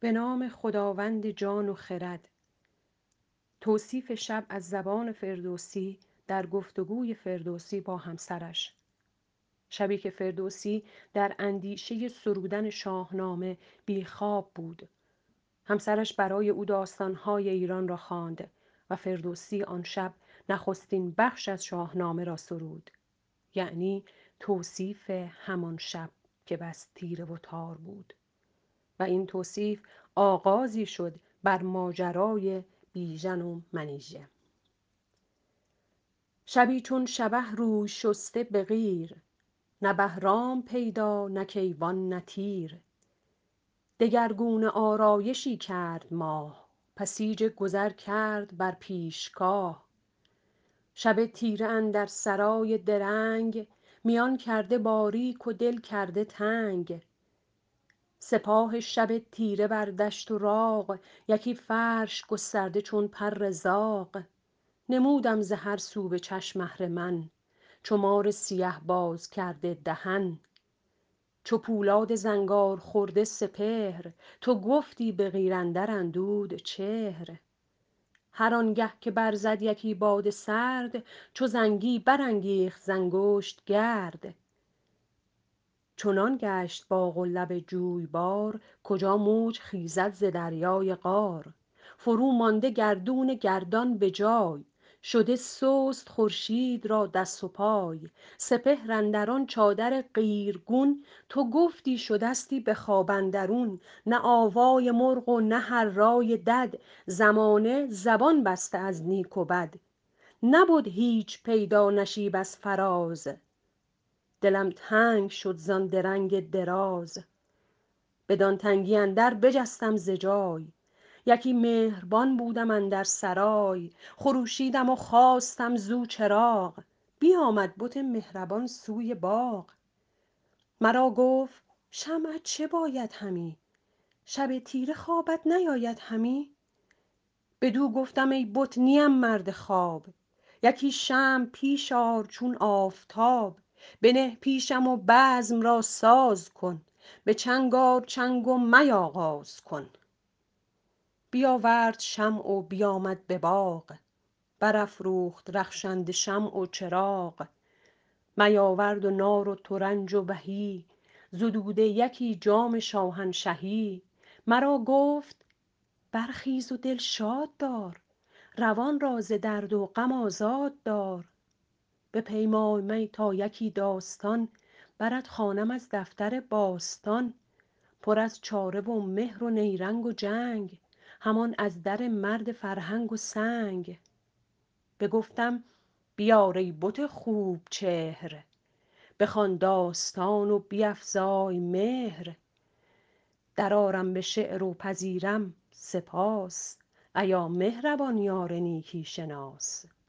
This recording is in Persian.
به نام خداوند جان و خرد. توصیف شب از زبان فردوسی در گفتگوی فردوسی با همسرش. شبی که فردوسی در اندیشه سرودن شاهنامه بیخواب بود. همسرش برای او داستانهای ایران را خواند و فردوسی آن شب نخستین بخش از شاهنامه را سرود، یعنی توصیف همان شب که بس تیره و تار بود. و این توصیف آغازی شد بر ماجرای بیژن و منیژه. شبی چون شبه روی شسته به قیر، نه بهرام پیدا نه کیوان نه تیر. دگرگونه آرایشی کرد ماه، بسیج گذر کرد بر پیشگاه. شب تیره اندر سرای درنگ، میان کرده باریک و دل کرده تنگ. سپاه شب تیره بر دشت و راغ، یکی فرش گسترده چون پر زاغ. نمودم ز هر سو به چشم اهرمن، چو مار سیه باز کرده دهن. چو پولاد زنگار خورده سپهر، تو گفتی به قیر اندر اندود چهر. هر آنگه که برزد یکی باد سرد، چو زنگی برانگیخت ز انگشت گرد. چنان گشت باغ و لب جویبار، کجا موج خیزد ز دریای قار. فرو مانده گردون گردان به جای، شده سست خورشید را دست و پای. سپهر اندر آن چادر قیرگون، تو گفتی شدستی به خواب اندرون. نه آوای مرغ و نه هرای دد، زمانه زبان بسته از نیک و بد. نبد هیچ پیدا نشیب از فراز، دلم تنگ شد زان درنگ دراز. بدان تنگی اندر بجستم ز جای، یکی مهربان بودم اندر سرای. خروشیدم و خواستم زو چراغ، بیامد بت مهربان سوی باغ. مرا گفت شمعت چه باید همی، شب تیره خوابت نیاید همی. بدو گفتم ای بت نیم مرد خواب، یکی شمع پیش آر چون آفتاب. بنه پیشم و بزم را ساز کن، به چنگ آر چنگ و میاغاز کن. بیاورد شمع و بیامد به باغ، برافروخت رخشنده شمع و چراغ. می آورد و نار و ترنج و بهی، زدوده یکی جام شاهنشهی. مرا گفت برخیز و دل شاد دار، روان را ز درد و غم آزاد دار. بپیمای می تا یکی داستان، برت خوانم از دفتر باستان. پر از چاره و مهر و نیرنگ و جنگ، همان از در مرد فرهنگ و سنگ. بگفتم بیار ای بت خوب چهر، بخوان داستان و بیفزای مهر. درآرم به شعر و پذیرم سپاس، ایا مهربان یار نیکی شناس.